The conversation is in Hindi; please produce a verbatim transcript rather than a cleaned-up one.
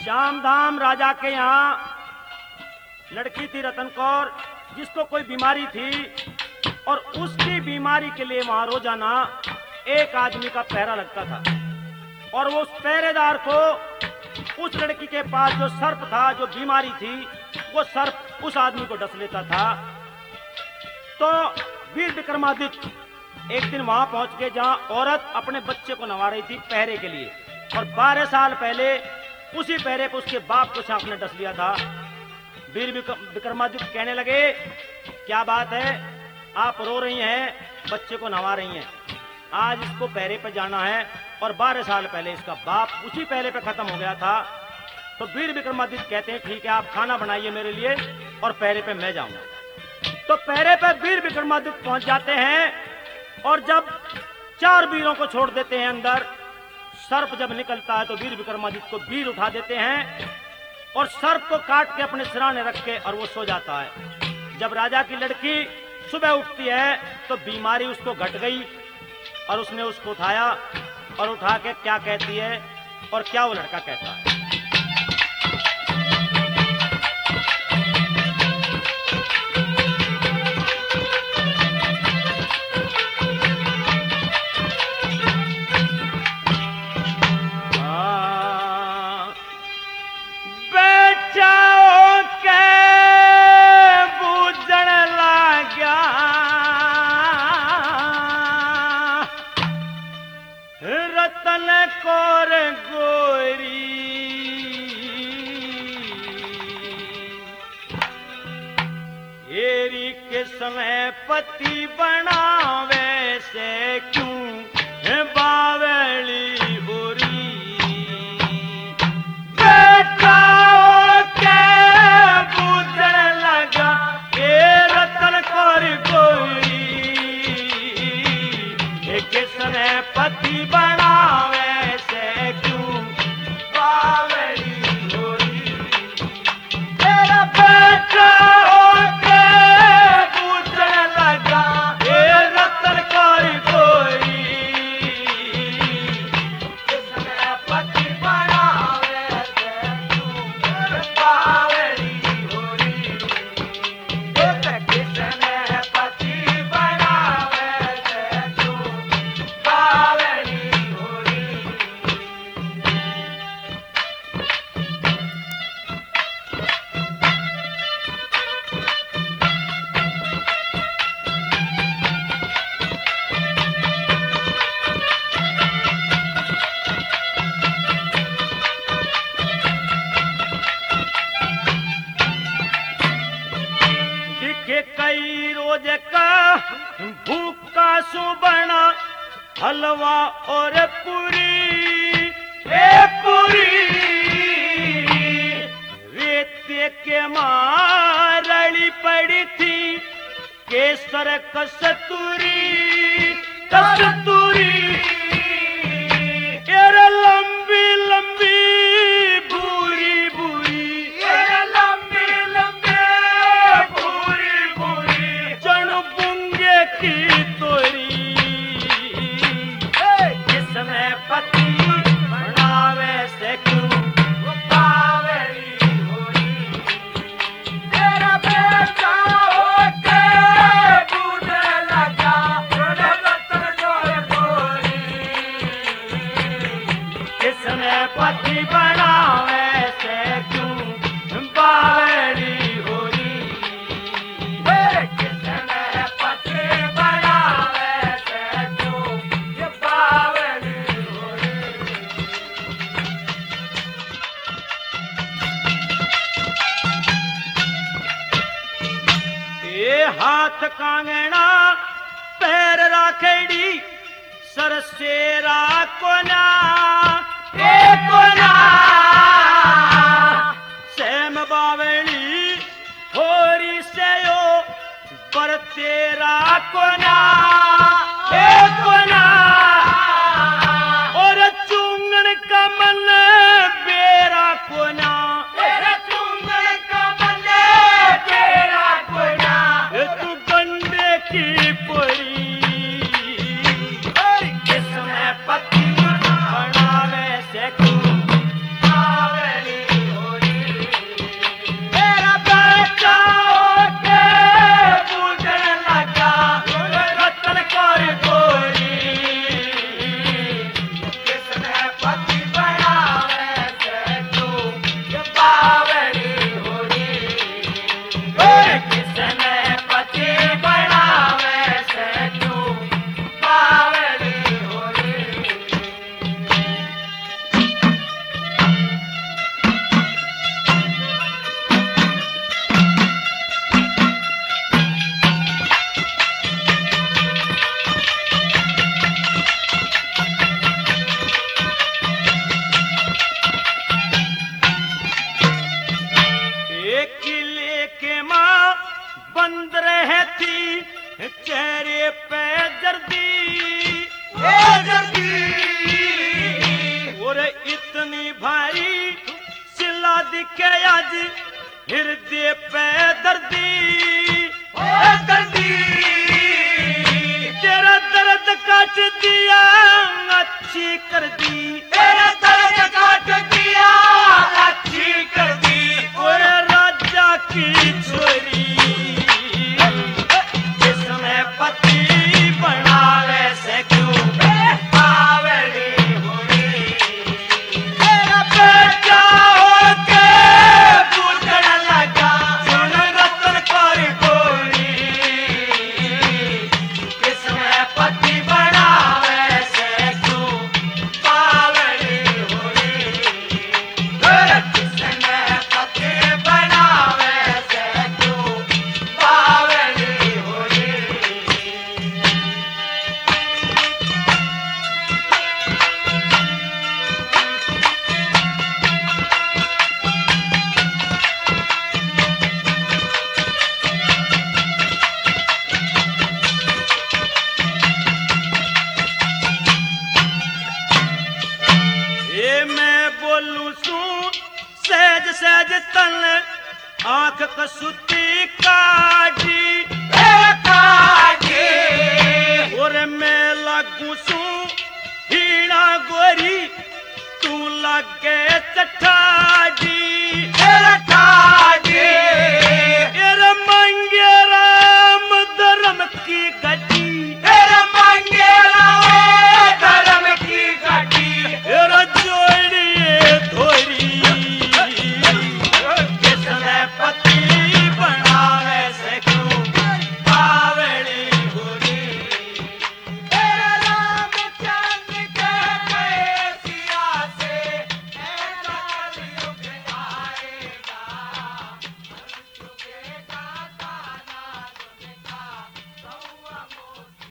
श्यामधाम राजा के यहाँ लड़की थी रतन कौर, जिसको कोई बीमारी थी और उसकी बीमारी के लिए वहां रोजाना एक आदमी का पहरा लगता था और वो उस पहरेदार को उस लड़की के पास जो सर्प था, जो बीमारी थी, वो सर्प उस आदमी को डस लेता था। तो वीर विक्रमादित्य एक दिन वहां पहुंच के जहां औरत अपने बच्चे को नवा रही थी पहरे के लिए, और बारह साल पहले उसी पहरे पर उसके बाप को सांप ने डस लिया था। वीर विक्रमादित्य कहने लगे, क्या बात है, आप रो रही हैं, बच्चे को नवा रही हैं, आज इसको पहरे पे जाना है, और बारह साल पहले इसका बाप उसी पहरे पे खत्म हो गया था। तो वीर विक्रमादित्य कहते हैं, ठीक है, आप खाना बनाइए मेरे लिए और पहरे पे मैं जाऊंगा। तो पहरे पे वीर विक्रमादित्य पहुंच जाते हैं, और जब चार वीरों को छोड़ देते हैं अंदर, सर्प जब निकलता है तो वीर विक्रमादित्य को वीर उठा देते हैं और सर्प को काट के अपने सिराने रख के और वो सो जाता है। जब राजा की लड़की सुबह उठती है तो बीमारी उसको घट गई, और उसने उसको उठाया और उठा के क्या कहती है और क्या वो लड़का कहता है। समय पति बनावे से क्यों बावली बुरी, बेटा के बूझन लगा ये रतन कौर गोरी, किसने पति बनावे से क्यों बावली बुरी, तेरा बेटा हलवा और पूरी ए पूरी, रेते के मारली पड़ी थी केसर कस्तूरी कस्तूरी, एरे लंबी लंबी भूरी भूरी, एरे लंबी लंबी भूरी भूरी, जन बुंगे की तोरी, पति बनावे से क्यों बावली होरी, तेरा बेटा होके बूढ़े लगा रतन कौर गोरी, किसने पति बनावे से क्यों बावली होरी, किसने पति बनावे से क्यों बावली। हाथ कांगना पैर राखेड़ी सरसेरा कोना ए कोना, सेम बावली होरी से यो पर तेरा कोना ए कोना, और चुंगन का मन बेरा कोना, की पुरी, किसने पति बनावे से क्यों बावली दिखे आज हृदय पे दर्दी दर्दी तेरा दर्द काट दिया अच्छी कर दी तेरा दर्द काट दिया अच्छी कर दी और राजा की छोरी जिसमें पति बनावे से क्यों बावली हुई तेरा बेटा होके पूछन लगा सुन रतन कर गोरी किसमें पति बनावे से क्यों बावली हुई किसमें पति बनावे से क्यों बावली हुई ये मैं बोलू सू सहज सहज तन आंख कसुती काटी और मैं लागू सू हीना गोरी तू लागे चट्टा